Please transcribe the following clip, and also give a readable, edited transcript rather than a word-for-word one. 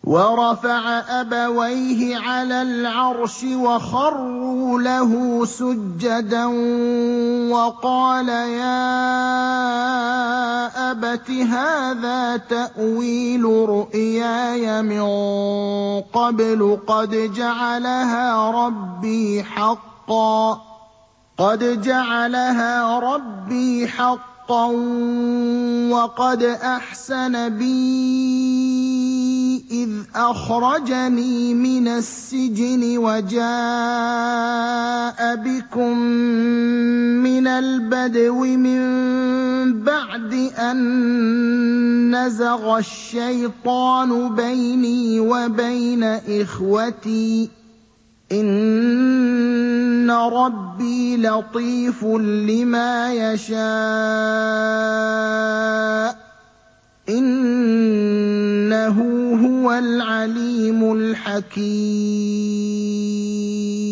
وَرَفَعَ أَبَوَيْهِ عَلَى الْعَرْشِ وَخَرُّوا لَهُ سُجَّدًا وَقَالَ يَا أَبَتِ هَٰذَا تَأْوِيلُ رُؤْيَايَ مِن قَبْلُ قَدْ جَعَلَهَا رَبِّي حَقًّا وَقَدْ أَحْسَنَ بِي إِذْ أَخْرَجَنِي مِنَ السِّجْنِ وَجَاءَ بِكُم مِّنَ الْبَدْوِ مِن بَعْدِ أَن نَّزَغَ الشَّيْطَانُ بَيْنِي وَبَيْنَ إِخْوَتِي ۚ إِنَّ رَبِّي لَطِيفٌ لِّمَا يَشَاءُ ۚ إِنَّهُ هُوَ الْعَلِيمُ الْحَكِيمُ